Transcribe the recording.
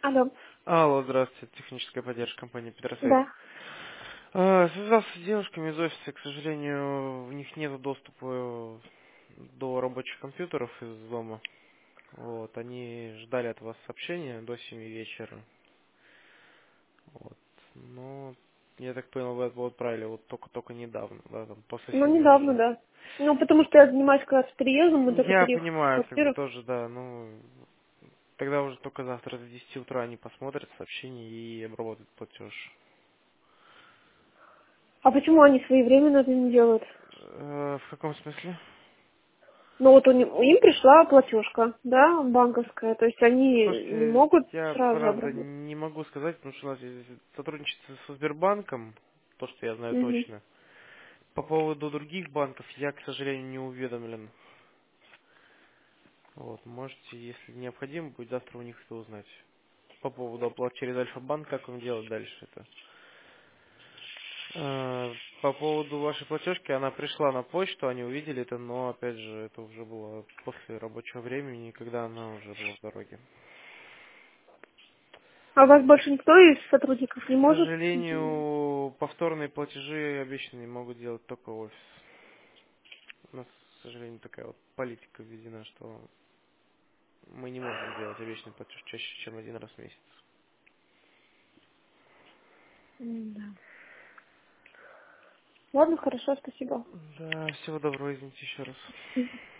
Алло. Алло, здравствуйте, техническая поддержка компании Петросейт. Да. Связался с девушками из офиса, к сожалению, у них нет доступа до рабочих компьютеров из дома. Вот, они ждали от вас сообщения до 7 вечера. Вот. Но, я так понял, вы его отправили вот только недавно, да, там, после Ну, 7 недавно, уже. да. Ну, потому что я занимаюсь как раз переездом, мы только Я переехали в понимаю, как бы квартиру. тоже, да, ну, тогда уже только завтра с 10 утра они посмотрят сообщение и обработают платеж. А почему они своевременно это не делают? В каком смысле? Ну, вот им пришла платежка, да, банковская, то есть они не Слушайте, могут я сразу правда обработать. не могу сказать, потому что у нас есть сотрудничество со Сбербанком, то, что я знаю Угу. точно. По поводу других банков я, к сожалению, не уведомлен. Вот, можете, если необходимо, будет завтра у них это узнать. По поводу оплаты через Альфа-банк, как он делает дальше это. По поводу вашей платежки, она пришла на почту, они увидели это, но, опять же, это уже было после рабочего времени, когда она уже была в дороге. А у вас больше никто из сотрудников не К может? сожалению, повторные платежи обычно не могут делать только офис. У нас, к сожалению, такая вот политика введена, что мы не можем делать обычный платеж чаще, чем один раз в месяц. Да. Ладно, хорошо, спасибо. Да, всего доброго, извините еще раз.